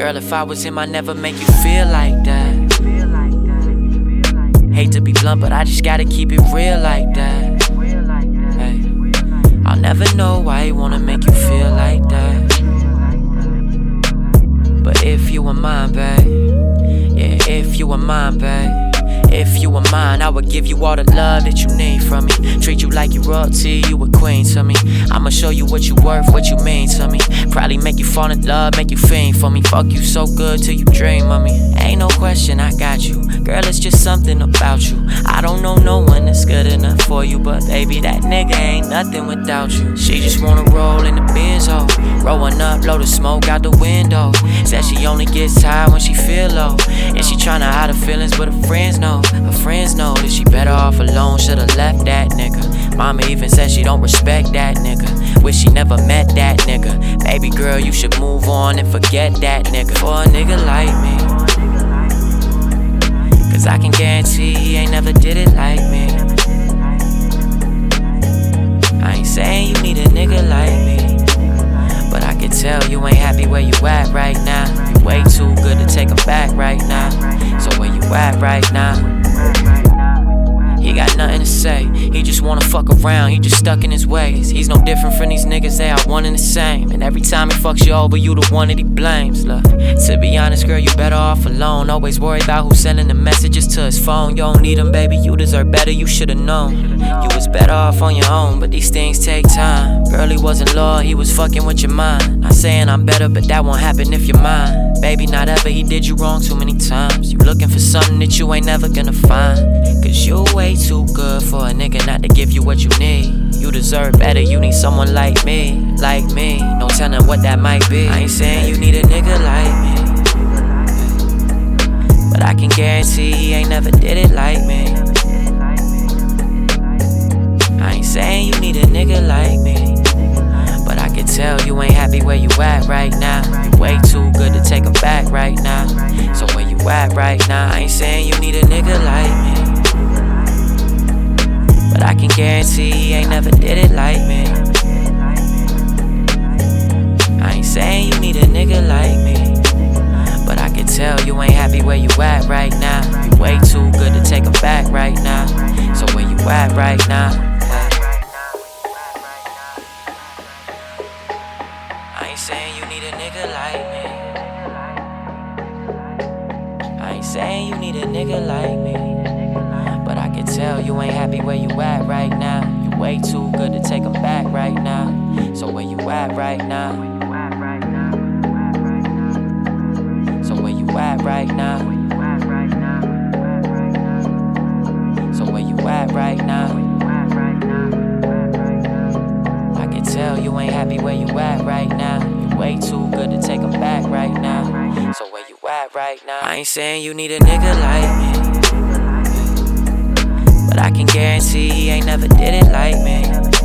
Girl, if I was him, I'd never make you feel like that. Hate to be blunt, but I just gotta keep it real like that. Hey, I'll never know why he wanna make you feel like that. But if you were mine, babe, yeah, if you were mine, babe, if you were mine, I would give you all the love that you need from me. Treat you like you royalty, you a queen to me. I'ma show you what you worth, what you mean to me. Probably make you fall in love, make you fiend for me. Fuck you so good till you dream of me. Ain't no question, I got you. Girl, it's just something about you. I don't know no one that's good enough for you, but baby, that nigga ain't nothing without you. She just wanna roll in the Benz, oh, rolling up, blow the smoke out the window. Said she only gets tired when she feel low, and she tryna hide her feelings, but her friends know. Her friends know that she better off alone, should've left that nigga. Mama even said she don't respect that nigga. Wish she never met that nigga. Baby girl, you should move on and forget that nigga. For a nigga like me, cause I can guarantee he ain't never did it like me. I ain't saying you need a nigga like me, but I can tell you ain't happy where you at right now. You way too good to take him back right now. So where you at right now? He got nothing to say, he just wanna fuck around, he just stuck in his ways. He's no different from these niggas, they are one and the same. And every time he fucks you over, you the one that he blames. Look, to be honest, girl, you better off alone. Always worried about who's sending the messages to his phone. You don't need him, baby, you deserve better, you should've known. You was better off on your own, but these things take time. Girl, he wasn't loyal, he was fucking with your mind. Not saying I'm better, but that won't happen if you're mine. Baby, not ever, he did you wrong too many times. You looking for something that you ain't never gonna find. Cause you way too good for a nigga not to give you what you need. You deserve better, you need someone like me. No telling what that might be. I ain't saying you need a nigga like me, but I can guarantee he ain't never did it like me. I ain't saying you need a nigga like me, but I can tell you ain't happy where you at right now. You way too good to take him back right now. So where you at right now? I ain't saying you need a nigga like me, but I can guarantee he ain't never did it like me. I ain't saying you need a nigga like me, but I can tell you ain't happy where you at right now. You way too good to take him back right now. So where you at right now? I ain't saying you need a nigga like me. I ain't saying you need a nigga like me, but I can tell you ain't happy where you at right now. You way too good to take him back right now. So where you at right now? So where you at right now? So where you at right now? I can tell you ain't happy where you at right now. You way too good to take him back right now. So where you at right now? I ain't saying you need a nigga like me, but I can guarantee he ain't never did it like me.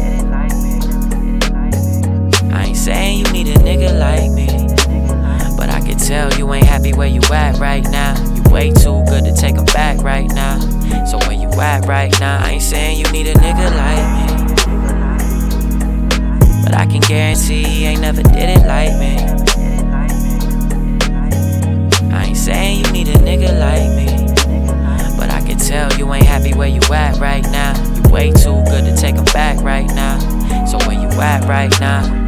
I ain't saying you need a nigga like me, but I can tell you ain't happy where you at right now. You way too good to take him back right now. So where you at right now? I ain't saying you need a nigga like me, but I can guarantee he ain't never did it like me. I ain't saying you need a nigga like me, but I can tell you ain't happy where you at right now. You way too good to take him back right now. So where you at right now?